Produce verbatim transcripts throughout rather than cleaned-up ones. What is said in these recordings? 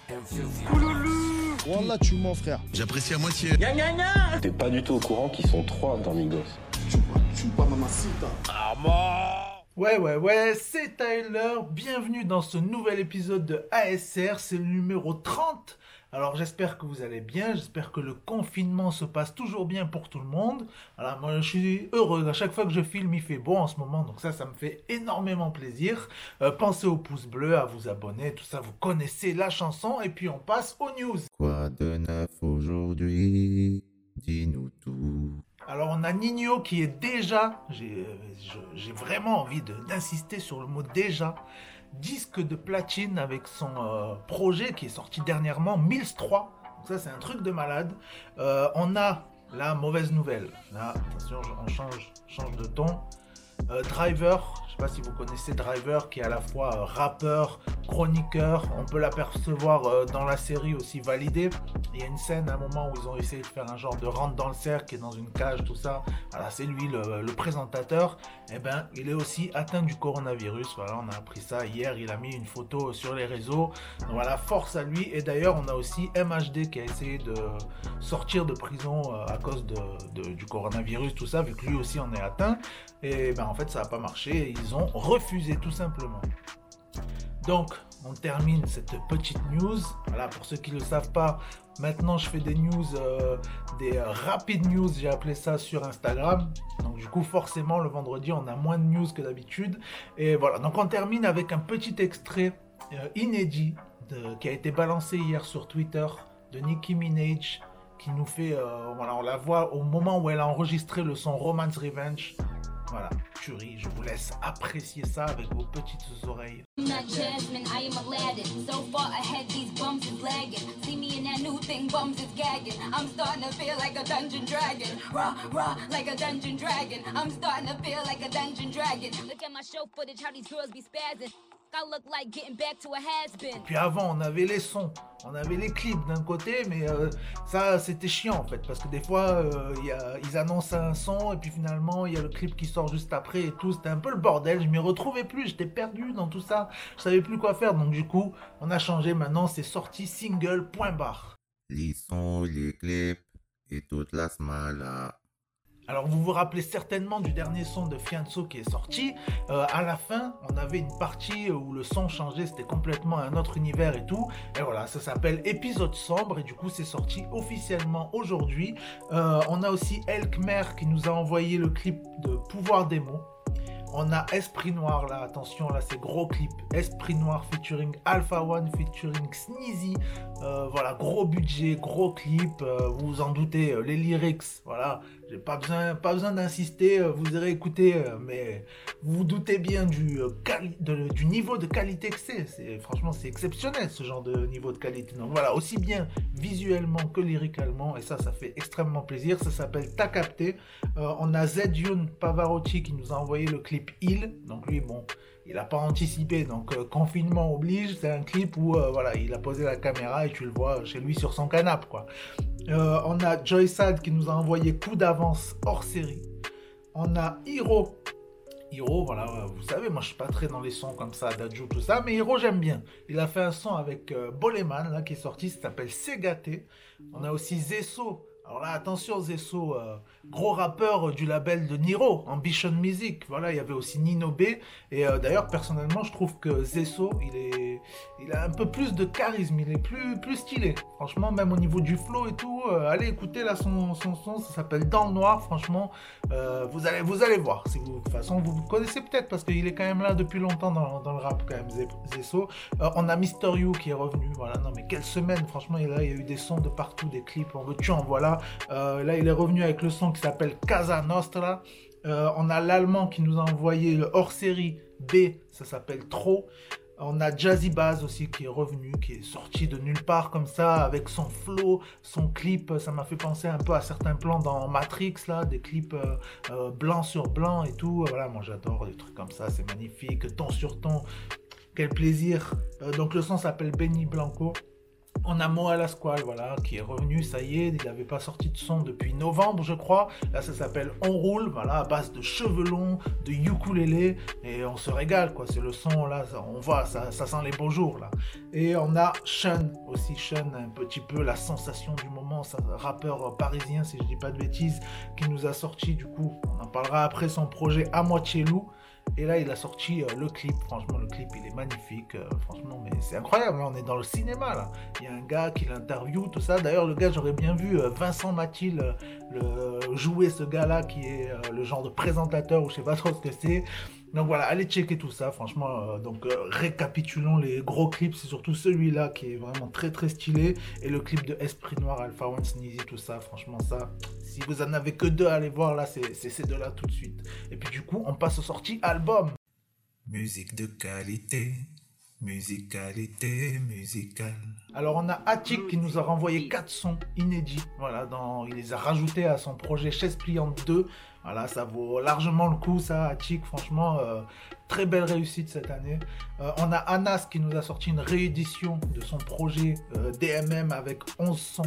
Wallah, tu mens, frère. J'apprécie à moitié. T'es pas du tout au courant qu'ils sont trois dans Migos. Ouais, ouais, ouais, c'est Tyler. Bienvenue dans ce nouvel épisode de A S R. C'est le numéro trente. Alors, j'espère que vous allez bien. J'espère que le confinement se passe toujours bien pour tout le monde. Voilà, moi, je suis heureux. À chaque fois que je filme, il fait beau en ce moment. Donc ça, ça me fait énormément plaisir. Euh, pensez au pouce bleu, à vous abonner, tout ça. Vous connaissez la chanson. Et puis, on passe aux news. Quoi de neuf aujourd'hui? Dis-nous tout. Alors on a Ninho qui est déjà, j'ai, je- j'ai vraiment envie de- d'insister sur le mot déjà, disque de platine avec son euh, projet qui est sorti dernièrement, Mills trois. Donc ça c'est un truc de malade. Euh, on a la mauvaise nouvelle. Là, attention, on change, change de ton. Euh, Driver, je sais pas si vous connaissez Driver, qui est à la fois euh, rappeur, chroniqueur. On peut l'apercevoir euh, dans la série aussi Validé. Il y a une scène à un moment où ils ont essayé de faire un genre de rentre dans le cercle, qui est dans une cage, tout ça. Voilà, c'est lui le, le présentateur. Eh ben, il est aussi atteint du coronavirus. Voilà, on a appris ça hier. Il a mis une photo sur les réseaux. Donc voilà, force à lui. Et d'ailleurs, on a aussi M H D qui a essayé de sortir de prison euh, à cause de, de- du coronavirus, tout ça, vu que lui aussi en est atteint. Et ben en fait, ça n'a pas marché. Ils ont refusé tout simplement. Donc, on termine cette petite news. Voilà, pour ceux qui ne le savent pas, maintenant je fais des news, euh, des euh, rapides news, j'ai appelé ça sur Instagram. Donc du coup, forcément, le vendredi, on a moins de news que d'habitude. Et voilà, donc on termine avec un petit extrait euh, inédit de- qui a été balancé hier sur Twitter de Nicki Minaj, qui nous fait, euh, voilà, on la voit au moment où elle a enregistré le son Romance Revenge. Voilà, tuerie, je vous laisse apprécier ça avec vos petites oreilles. I'm not Jasmine, I am Aladdin. So far ahead, these bums is lagging. See me in that new thing, bums is gagging. I'm starting to feel like a dungeon dragon. Raw, raw, like a dungeon dragon. I'm starting to feel like a dungeon dragon. Look at my show footage, how these girls be spazzing. I look like getting back to a has-been. Puis avant, on avait les sons, on avait les clips d'un côté, mais euh, ça, c'était chiant en fait, parce que des fois, euh, y a, ils annoncent un son, et puis finalement, il y a le clip qui sort juste après et tout. C'était un peu le bordel, je m'y retrouvais plus, j'étais perdu dans tout ça, je savais plus quoi faire, donc du coup, on a changé, maintenant, c'est sorti single, point barre. Les sons, les clips et toute la smala. Alors vous vous rappelez certainement du dernier son de Fianso qui est sorti. Euh, à la fin, on avait une partie où le son changeait, c'était complètement un autre univers et tout. Et voilà, ça s'appelle Épisode sombre et du coup c'est sorti officiellement aujourd'hui. Euh, on a aussi Elkmer qui nous a envoyé le clip de Pouvoir des mots. On a Esprit Noir là, attention là c'est gros clip. Esprit Noir featuring Alpha One featuring Sneezy. Euh, voilà, gros budget, gros clip, euh, vous vous en doutez, euh, les lyrics, voilà, j'ai pas besoin, pas besoin d'insister, euh, vous irez écouter, euh, mais vous vous doutez bien du, euh, quali- de- du niveau de qualité que c'est. C'est franchement c'est exceptionnel ce genre de niveau de qualité. Donc voilà, aussi bien visuellement que lyricalement, et ça, ça fait extrêmement plaisir. Ça s'appelle T'as capté. Euh, on a Zedune Pavarotti qui nous a envoyé le clip Il. Donc lui, bon, il n'a pas anticipé, donc euh, confinement oblige. C'est un clip où euh, voilà, il a posé la caméra et tu le vois chez lui sur son canapé, quoi. Euh, on a Joy Sad qui nous a envoyé Coup d'avance hors série. On a Hiro. Hiro, voilà, euh, vous savez, moi je suis pas très dans les sons comme ça, d'Adju, tout ça, mais Hiro j'aime bien. Il a fait un son avec euh, Boleman, là, qui est sorti, ça s'appelle C'est gâté. On a aussi Zesso. Alors là, attention, Zesso, euh, gros rappeur euh, du label de Niro, Ambition Music. Voilà, il y avait aussi Nino B. Et euh, d'ailleurs, personnellement, je trouve que Zesso, il est, il a un peu plus de charisme, il est plus, plus stylé. Franchement, même au niveau du flow et tout, euh, allez écouter là son, son son, ça s'appelle Dans le Noir. Franchement, euh, vous allez, vous allez voir. Si vous, de toute façon, vous le connaissez peut-être parce qu'il est quand même là depuis longtemps dans, dans le rap quand même, Zesso. Euh, on a Mister You qui est revenu. Voilà, non mais quelle semaine, franchement, il y a, il y a eu des sons de partout, des clips. On veut tu en voilà. Euh, là, il est revenu avec le son qui s'appelle Casa Nostra. Euh, on a l'allemand qui nous a envoyé le hors-série B, ça s'appelle Trop. On a Jazzy Baz aussi qui est revenu, qui est sorti de nulle part comme ça, avec son flow, son clip. Ça m'a fait penser un peu à certains plans dans Matrix, là, des clips euh, euh, blanc sur blanc et tout. Voilà, moi j'adore des trucs comme ça, c'est magnifique. Ton sur ton, quel plaisir. Euh, donc le son s'appelle Benny Blanco. On a Mo Alasquale, voilà, qui est revenu, ça y est, il n'avait pas sorti de son depuis novembre, je crois. Là, ça s'appelle On Roule, voilà, à base de cheveux longs, de ukulélé, et on se régale, quoi. C'est le son, là, ça, on voit, ça, ça sent les beaux jours, là. Et on a Sean, aussi Sean, un petit peu la sensation du moment, ça, rappeur parisien, si je dis pas de bêtises, qui nous a sorti, du coup, on en parlera après, son projet À Moitié Loup. Et là, il a sorti euh, le clip. Franchement, le clip, il est magnifique. Euh, franchement, mais c'est incroyable. Là, on est dans le cinéma, là. Il y a un gars qui l'interview, tout ça. D'ailleurs, le gars, j'aurais bien vu euh, Vincent Mathil euh, le, jouer ce gars-là, qui est euh, le genre de présentateur, ou je sais pas trop ce que c'est. Donc voilà, allez checker tout ça, franchement. Euh, donc euh, récapitulons les gros clips, c'est surtout celui-là qui est vraiment très très stylé. Et le clip de Esprit Noir, Alpha One Sneezy, tout ça, franchement ça, si vous en avez que deux à aller voir là, c'est ces deux-là tout de suite. Et puis du coup, on passe aux sorties album. Musique de qualité, musicalité, musicale. Alors on a Attic qui nous a renvoyé quatre sons inédits, voilà, dans, il les a rajoutés à son projet Chaise Pliante deux. Voilà, ça vaut largement le coup, ça, Attic, franchement, euh, très belle réussite cette année. Euh, on a Anas qui nous a sorti une réédition de son projet euh, D M M avec onze sons.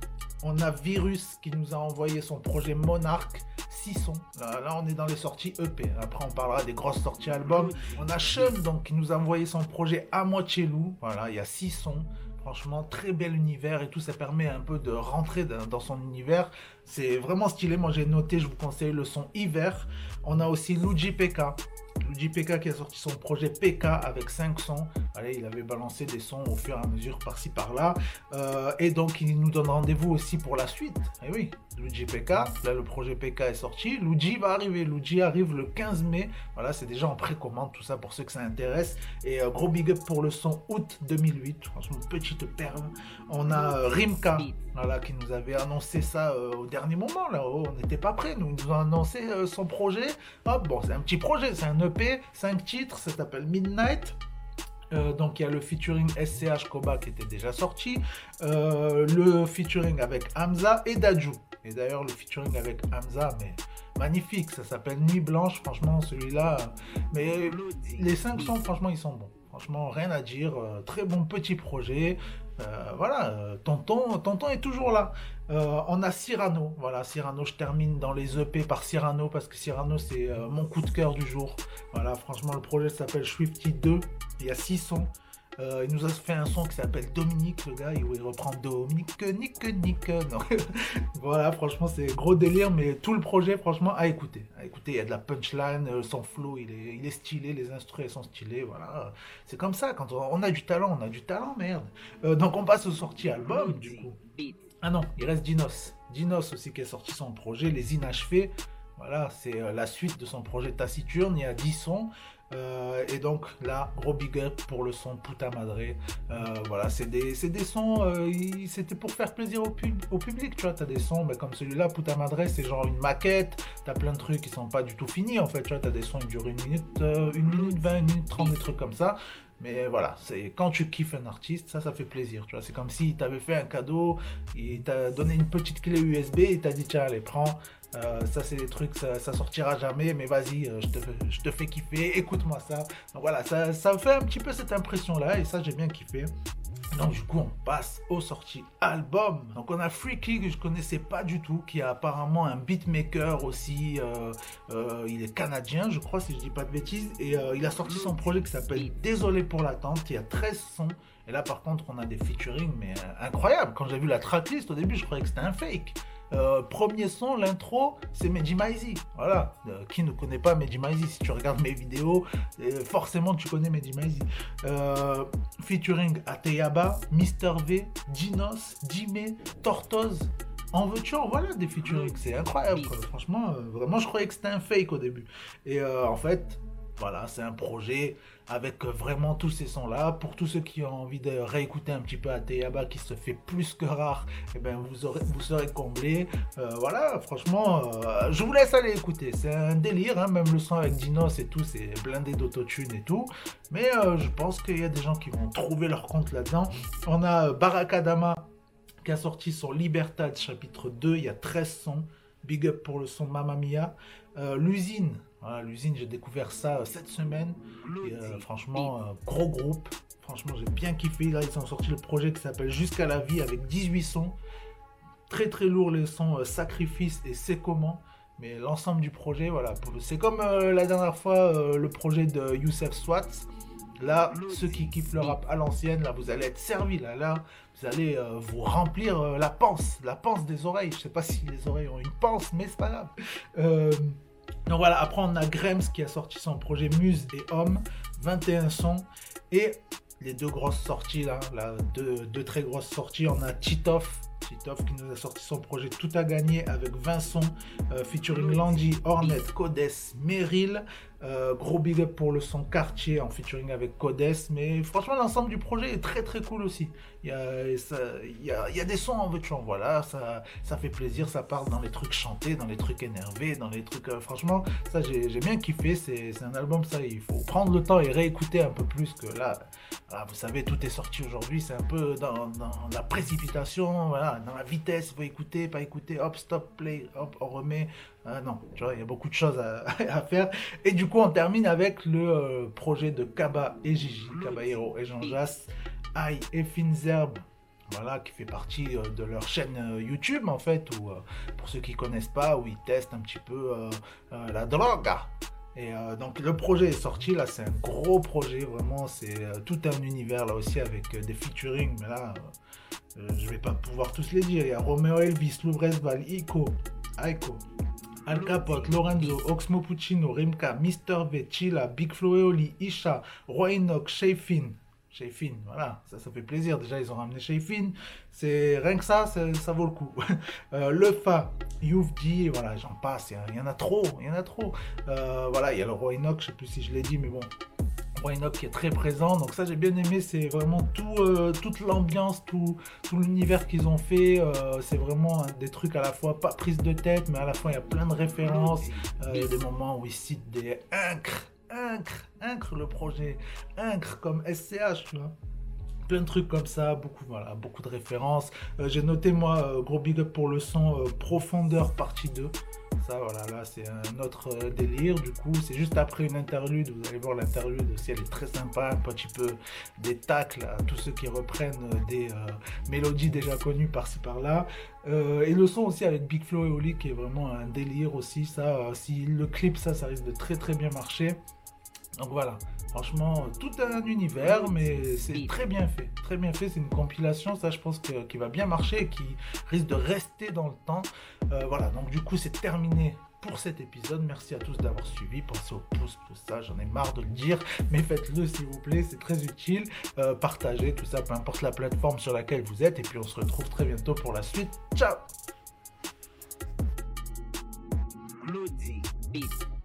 On a Virus qui nous a envoyé son projet Monarch, six sons. Là, là, on est dans les sorties E P. Après, on parlera des grosses sorties albums. On a Sean donc, qui nous a envoyé son projet À Moitié Loup. Voilà, il y a six sons. Franchement, très bel univers et tout, ça permet un peu de rentrer dans son univers. C'est vraiment stylé. Moi, j'ai noté, je vous conseille le son Hiver. On a aussi Luigi P K. Luigi P K qui a sorti son projet P K avec cinq sons. Allez, il avait balancé des sons au fur et à mesure par-ci par-là. Euh, et donc, il nous donne rendez-vous aussi pour la suite. Et oui, Luigi P K, là le projet P K est sorti. Luigi va arriver. Luigi arrive le quinze mai. Voilà, c'est déjà en précommande, tout ça pour ceux que ça intéresse. Et euh, gros big up pour le son août deux mille huit. Franchement, petite perle. On a euh, Rimka, voilà, qui nous avait annoncé ça euh, au dernier moment. Là, oh, on n'était pas prêts. Nous, nous a annoncé euh, son projet. Hop, bon, c'est un petit projet, c'est un E P, cinq titres, ça s'appelle Midnight. Euh, donc il y a le featuring S C H Koba qui était déjà sorti, euh, le featuring avec Hamza et Dadju. Et d'ailleurs le featuring avec Hamza, mais magnifique, ça s'appelle Nuit Blanche, franchement celui-là. Mais les cinq sons, franchement ils sont bons. Franchement rien à dire, euh, très bon petit projet. Euh, voilà, euh, tonton, tonton est toujours là. Euh, on a Cyrano, voilà, Cyrano, je termine dans les E P par Cyrano parce que Cyrano c'est euh, mon coup de cœur du jour. Voilà, franchement le projet s'appelle Swifty deux, il y a six sons. Euh, il nous a fait un son qui s'appelle Dominique, le gars, où il reprend Dominique, Nick, Nick. Non. Voilà, franchement, c'est gros délire, mais tout le projet, franchement, à écouter. À écouter, il y a de la punchline, euh, son flow, il est, il est stylé, les instruments sont stylés, voilà. C'est comme ça, quand on, on a du talent, on a du talent, merde. Euh, donc, on passe aux sorties albums, du coup. Ah non, il reste Dinos. Dinos aussi qui a sorti son projet, Les Inachevés. Voilà, c'est euh, la suite de son projet Taciturne, il y a dix sons. Euh, et donc là, gros big up pour le son Puta Madre. Euh, voilà, c'est des, c'est des sons, euh, c'était pour faire plaisir au, pub, au public, tu vois. T'as des sons, bah, comme celui-là, Puta Madre, c'est genre une maquette. T'as plein de trucs qui sont pas du tout finis en fait, tu vois. T'as des sons qui durent une minute, euh, une minute vingt, une minute trente, des trucs comme ça. Mais voilà, c'est quand tu kiffes un artiste, ça, ça fait plaisir, tu vois. C'est comme s'il t'avait fait un cadeau, il t'a donné une petite clé U S B, il t'a dit tiens, allez, prends. Euh, ça, c'est des trucs, ça, ça sortira jamais, mais vas-y, euh, je, te, je te fais kiffer, écoute-moi ça. Donc voilà, ça, ça fait un petit peu cette impression-là, et ça, j'ai bien kiffé. Donc du coup, on passe aux sorties albums. Donc on a Freaky que je connaissais pas du tout, qui a apparemment un beatmaker aussi. Euh, euh, il est canadien, je crois, si je dis pas de bêtises. Et euh, il a sorti son projet qui s'appelle Désolé pour l'attente. Il y a treize sons. Et là, par contre, on a des featuring, mais euh, incroyable. Quand j'ai vu la tracklist au début, je croyais que c'était un fake. Euh, premier son, l'intro, c'est Mehdi Maizi. Voilà, euh, qui ne connaît pas Mehdi Maizi? Si tu regardes mes vidéos, euh, forcément tu connais Mehdi Maizi. Euh, featuring Ateyaba, Mister V, Dinos, Dime, Tortoise. En veux-tu, en voilà des featuring, c'est incroyable quoi. Franchement, euh, vraiment je croyais que c'était un fake au début. Et euh, en fait, voilà, c'est un projet avec vraiment tous ces sons-là. Pour tous ceux qui ont envie de réécouter un petit peu Ateyaba, qui se fait plus que rare, et ben vous, aurez, vous serez comblés. Euh, voilà, franchement, euh, je vous laisse aller écouter. C'est un délire, hein, même le son avec Dinos et tout, c'est blindé d'autotune et tout. Mais euh, je pense qu'il y a des gens qui vont trouver leur compte là-dedans. On a euh, Barakadama qui a sorti son Libertad chapitre deux, il y a treize sons. Big up pour le son Mamma Mia. Euh, L'usine. Voilà, l'usine, j'ai découvert ça euh, cette semaine. Et, euh, franchement, euh, gros groupe. Franchement, j'ai bien kiffé. Là, ils ont sorti le projet qui s'appelle Jusqu'à la vie avec dix-huit sons. Très très lourd les sons, euh, Sacrifice et C'est comment. Mais l'ensemble du projet, voilà. C'est comme euh, la dernière fois, euh, le projet de Youssef Swat. Là, ceux qui kiffent le rap à l'ancienne, là, vous allez être servis. Là, là, vous allez euh, vous remplir euh, la panse, la panse des oreilles. Je sais pas si les oreilles ont une panse, mais c'est pas grave. Euh, donc voilà, après on a Grems qui a sorti son projet Muse et Homme, vingt et un sons. Et les deux grosses sorties, là, là deux, deux très grosses sorties, on a Titoff. Titoff qui nous a sorti son projet Tout à gagner avec vingt sons, euh, featuring Landy, Hornet, Codes, Meryl. Euh, gros big up pour le son Quartier en featuring avec Codes. Mais franchement, l'ensemble du projet est très très cool aussi. Il y a, ça, il y a, il y a des sons en veux-tu en voilà, ça, ça fait plaisir, ça part dans les trucs chantés, dans les trucs énervés, dans les trucs. Euh, franchement, ça j'ai, j'ai bien kiffé. C'est, c'est un album, ça, il faut prendre le temps et réécouter un peu plus que là. Voilà, vous savez, tout est sorti aujourd'hui, c'est un peu dans, dans la précipitation, voilà, dans la vitesse, il faut écouter, pas écouter, hop, stop, play, hop, on remet. Euh, non, tu vois, il y a beaucoup de choses à, à faire. Et du coup, on termine avec le euh, projet de Kaba et Gigi, Caballero et Jean Jass, Aïe et Finzerbe, voilà, qui fait partie euh, de leur chaîne euh, YouTube, en fait, où, euh, pour ceux qui ne connaissent pas, où ils testent un petit peu euh, euh, la drogue. Et euh, donc le projet est sorti, là c'est un gros projet, vraiment c'est euh, tout un univers là aussi avec euh, des featuring, mais là euh, je vais pas pouvoir tous les dire. Il y a Romeo Elvis, Lubresval, Iko, Aiko, Al Capote, Lorenzo, Oxmo Puccino, Rimka, mister V, Chilla, Big Flo et Oli, Isha, Roy Enoch, Shayfin. Shayfin, voilà, ça, ça fait plaisir. Déjà, ils ont ramené Shayfin. C'est rien que ça, ça, ça vaut le coup. euh, Le Fa, Youfdi, voilà, j'en passe. Il y, y en a trop, il y en a trop. Euh, voilà, il y a le Roy Enoch, je sais plus si je l'ai dit, mais bon. Roy Enoch qui est très présent. Donc ça, j'ai bien aimé. C'est vraiment tout, euh, toute l'ambiance, tout, tout l'univers qu'ils ont fait. Euh, c'est vraiment hein, des trucs à la fois pas prise de tête, mais à la fois il y a plein de références. Euh, il y a des moments où ils citent des incres. Incre, incre le projet, incre comme S C H, tu vois. Plein de trucs comme ça, beaucoup, voilà, beaucoup de références. Euh, j'ai noté, moi, euh, gros big up pour le son euh, Profondeur partie deux. Ça, voilà, là, c'est un autre euh, délire. Du coup, c'est juste après une interlude. Vous allez voir l'interlude aussi, elle est très sympa. Un petit peu des tacles à tous ceux qui reprennent euh, des euh, mélodies déjà connues par-ci par-là. Euh, et le son aussi avec Big Flo et Oli qui est vraiment un délire aussi. Ça, euh, si le clip, ça, ça risque de très très bien marcher. Donc voilà, franchement, tout un univers, mais c'est très bien fait, très bien fait, c'est une compilation, ça je pense que, qui va bien marcher et qui risque de rester dans le temps. Euh, voilà, donc du coup c'est terminé pour cet épisode, merci à tous d'avoir suivi, pensez au pouce, tout ça, j'en ai marre de le dire, mais faites-le s'il vous plaît, c'est très utile, euh, partagez tout ça, peu importe la plateforme sur laquelle vous êtes, et puis on se retrouve très bientôt pour la suite, ciao. Bloody Beats.